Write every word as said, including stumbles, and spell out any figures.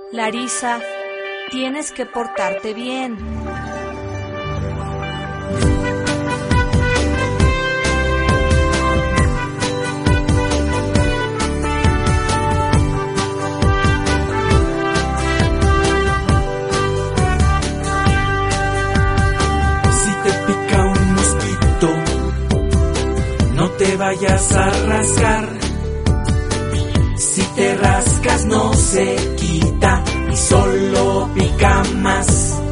Larisa, tienes que portarte bien. Si te pica un mosquito, no te vayas a rascar. Si te rascas no se quita y solo pica más.